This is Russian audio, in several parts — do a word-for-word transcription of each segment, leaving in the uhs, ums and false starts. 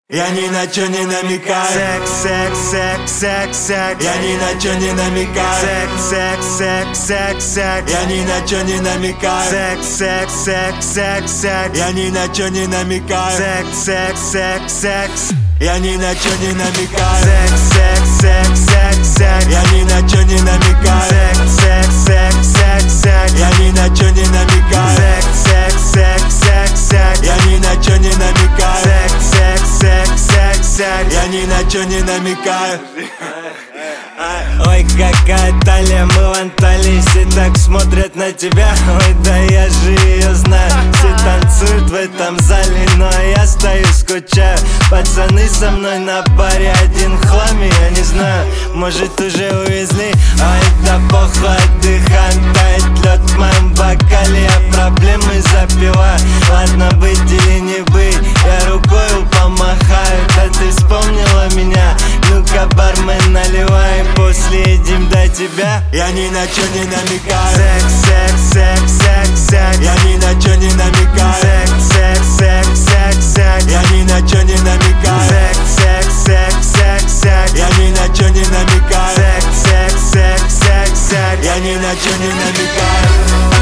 Я ни на чё не намекаю. Секс, секс, секс, секс, секс. Я ни на чё не намекаю. Секс, секс, секс, секс, секс. Я ни на чё не намекаю. Секс, секс, секс, секс, секс. Я ни на чё не намекаю. Секс, секс, секс, секс. Я ни на чё не намекаю. Секс, секс, секс, секс, секс. Я ни на чё не намекаю. Секс, секс, секс, секс, секс. Я ни на чё не намекаю. Секс, секс, секс, секс, секс. Я ни на чё не намекаю. Секс, секс, секс, секс, секс. Я ни на чё не намекаю. Ой, какая талия, мы в Анталии. Все так смотрят на тебя. Ой, да я же ее знаю. Все танцуют в этом зале, но я стою, скучаю. Пацаны со мной на паре, один в хламе, я не знаю, может уже увезли. Ой, да похуй, отдыхаем, тает лед в моем бокале. Я проблемы запиваю, ладно быть или не быть. Я рукою помахаю, да ты вспомнила меня. Ну-ка, бармен, наливай, после едим до тебя. Я ни на чё не намекаю. Секс, секс, секс, секс, секс. Я ни на чё не намекаю. Секс, секс, секс, секс, секс. Я ни на чё не намекаю. Секс, секс, секс, секс, секс. Я ни на чё не намекаю. Секс, секс, секс, секс, секс. Я ни на чё не намекаю.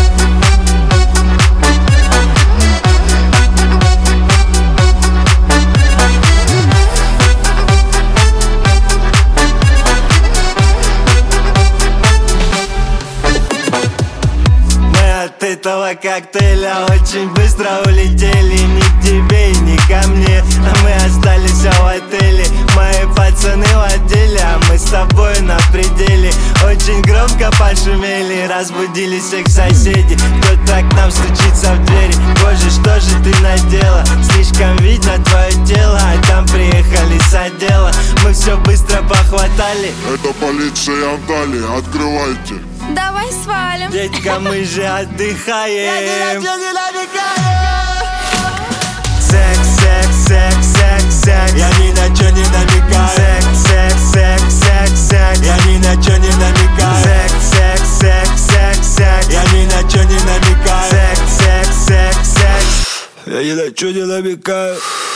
От этого коктейля очень быстро улетели. Ни к тебе и ни ко мне, а мы остались в отеле. Мои пацаны в отделе, а мы с тобой на пределе. Очень громко пошумели, разбудили всех соседей. Кто-то к нам стучится в двери. Боже, что же ты надела? Слишком видно твое тело, а там приехали с отдела. Мы все быстро похватали. Это полиция Анталии, открывайте. Давай свалим. Детка, мы же отдыхаем. Я ни на чё не намекаю. Секс, секс, секс, секс, секс. Я ни на чё не намекаю. Секс, секс, секс, секс, секс. Я ни на чё не намекаю. Секс, секс, секс, секс, секс. Я ни на чё не намекаю. Секс, секс, секс, секс. Я ни на чё не намекаю.